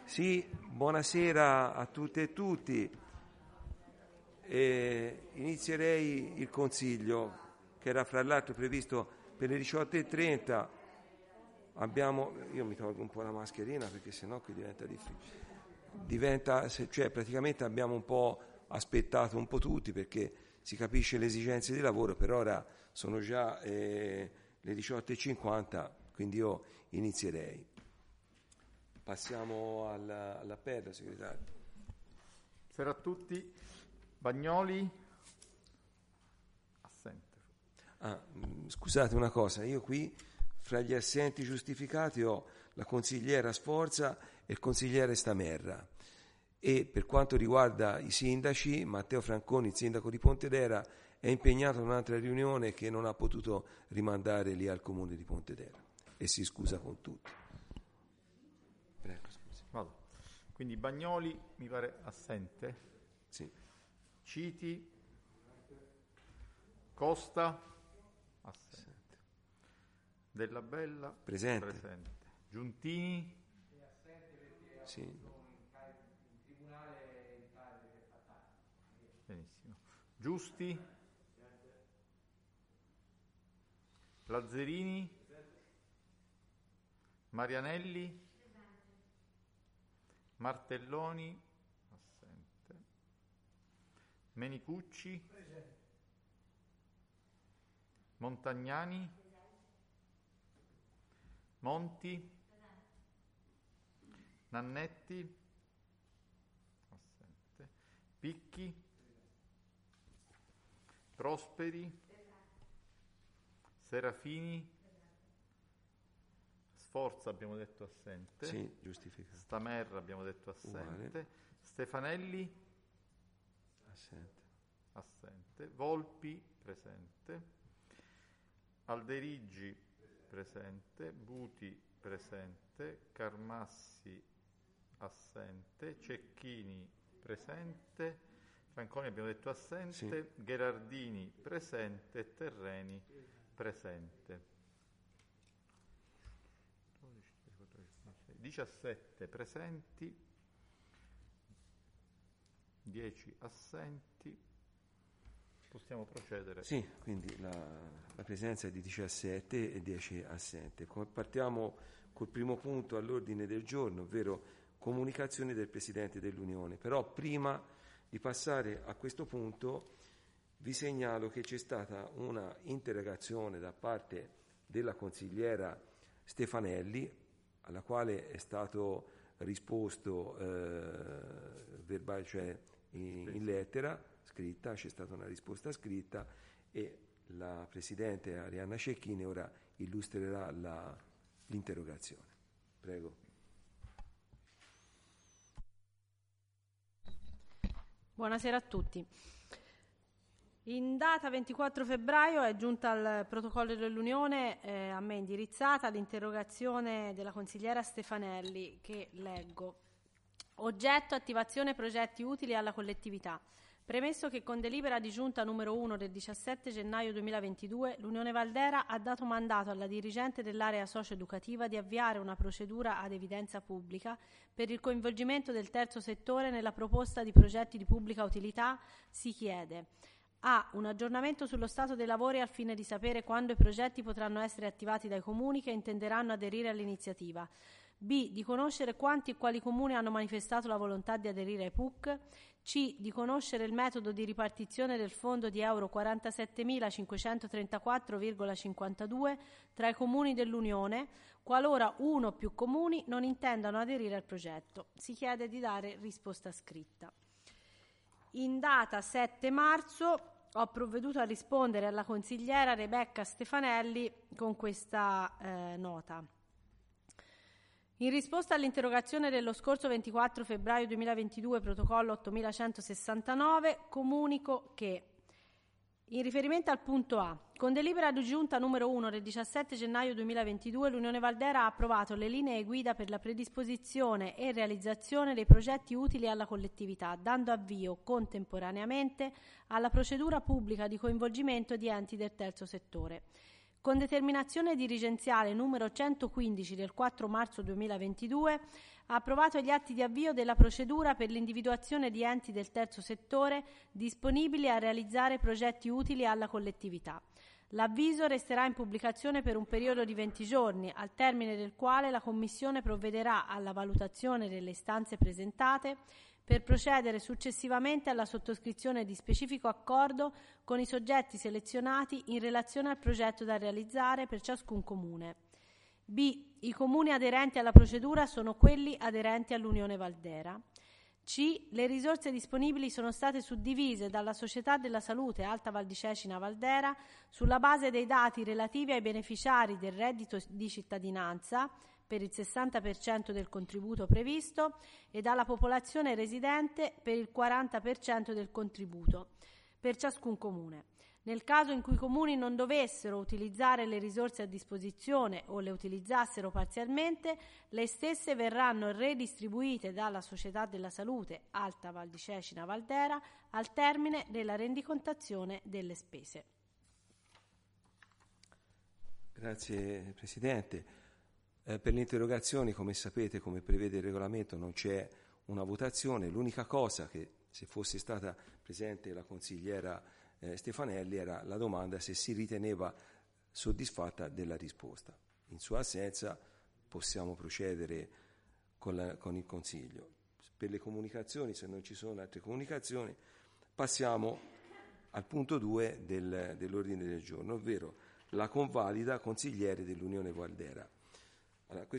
Sì, buonasera a tutte e tutti. Inizierei il consiglio che era fra l'altro previsto per le 18:30. Io mi tolgo un po' la mascherina perché sennò qui diventa difficile. Cioè praticamente abbiamo un po' aspettato un po' tutti perché si capisce le esigenze di lavoro, per ora sono già le 18:50, quindi io inizierei. Passiamo all'appello, segretario. Buonasera a tutti. Bagnoli? Assente. Scusate una cosa, io qui fra gli assenti giustificati ho la consigliera Sforza e il consigliere Stamerra, e per quanto riguarda i sindaci, Matteo Franconi, il sindaco di Pontedera, è impegnato in un'altra riunione che non ha potuto rimandare lì al comune di Pontedera e si scusa con tutti. Prego, scusi. Vado. Quindi Bagnoli mi pare assente. Sì. Citi? Costa? Assente. Della Bella? Presente. Giuntini? Sì. Benissimo. Giusti? Lazzerini? Marianelli? Martelloni? Assente. Menicucci? Montagnani? Monti? Nannetti? Assente. Picchi? Prosperi? Serafini? Sforza abbiamo detto assente. Sì, giustificato. Stamerra abbiamo detto assente. Uguale. Stefanelli? Assente. Volpi? Presente. Alderigi? Presente. Buti? Presente. Carmassi? Assente. Cecchini? Presente. Franconi abbiamo detto assente. Sì. Gherardini? Presente. Terreni? Presente. 17 presenti, 10 assenti. Possiamo procedere. Sì, quindi la presenza è di 17 e 10 assenti. Partiamo col primo punto all'ordine del giorno, ovvero comunicazioni del Presidente dell'Unione. Però prima di passare a questo punto vi segnalo che c'è stata una interrogazione da parte della consigliera Stefanelli, alla quale è stato risposto verbale, cioè in lettera scritta, c'è stata una risposta scritta e la Presidente Arianna Cecchini ora illustrerà l'interrogazione. Prego. Buonasera a tutti. In data 24 febbraio è giunta al protocollo dell'Unione a me indirizzata l'interrogazione della consigliera Stefanelli, che leggo. Oggetto: attivazione progetti utili alla collettività. Premesso che con delibera di giunta numero 1 del 17 gennaio 2022 l'Unione Valdera ha dato mandato alla dirigente dell'area socio-educativa di avviare una procedura ad evidenza pubblica per il coinvolgimento del terzo settore nella proposta di progetti di pubblica utilità, si chiede: A. Un aggiornamento sullo stato dei lavori al fine di sapere quando i progetti potranno essere attivati dai comuni che intenderanno aderire all'iniziativa. B. Di conoscere quanti e quali comuni hanno manifestato la volontà di aderire ai PUC. C. Di conoscere il metodo di ripartizione del fondo di euro 47.534,52 tra i comuni dell'Unione, qualora uno o più comuni non intendano aderire al progetto. Si chiede di dare risposta scritta. In data 7 marzo ho provveduto a rispondere alla consigliera Rebecca Stefanelli con questa nota. In risposta all'interrogazione dello scorso 24 febbraio 2022, protocollo 8169, comunico che, in riferimento al punto A, con delibera di giunta numero 1 del 17 gennaio 2022, l'Unione Valdera ha approvato le linee guida per la predisposizione e realizzazione dei progetti utili alla collettività, dando avvio contemporaneamente alla procedura pubblica di coinvolgimento di enti del terzo settore. Con determinazione dirigenziale numero 115 del 4 marzo 2022 ha approvato gli atti di avvio della procedura per l'individuazione di enti del terzo settore disponibili a realizzare progetti utili alla collettività. L'avviso resterà in pubblicazione per un periodo di 20 giorni, al termine del quale la Commissione provvederà alla valutazione delle istanze presentate per procedere successivamente alla sottoscrizione di specifico accordo con i soggetti selezionati in relazione al progetto da realizzare per ciascun comune. B. I comuni aderenti alla procedura sono quelli aderenti all'Unione Valdera. C. Le risorse disponibili sono state suddivise dalla Società della Salute Alta Val di Cecina Valdera sulla base dei dati relativi ai beneficiari del reddito di cittadinanza per il 60% del contributo previsto e dalla popolazione residente per il 40% del contributo per ciascun comune. Nel caso in cui i comuni non dovessero utilizzare le risorse a disposizione o le utilizzassero parzialmente, le stesse verranno redistribuite dalla Società della Salute Alta Val di Cecina Valdera al termine della rendicontazione delle spese. Grazie Presidente. Per le interrogazioni, come sapete, come prevede il regolamento, non c'è una votazione. L'unica cosa che, se fosse stata presente la consigliera Stefanelli, era la domanda se si riteneva soddisfatta della risposta. In sua assenza possiamo procedere con il Consiglio. Per le comunicazioni, se non ci sono altre comunicazioni, passiamo al punto 2 dell'ordine del giorno, ovvero la convalida consigliere dell'Unione Valdera. Allora,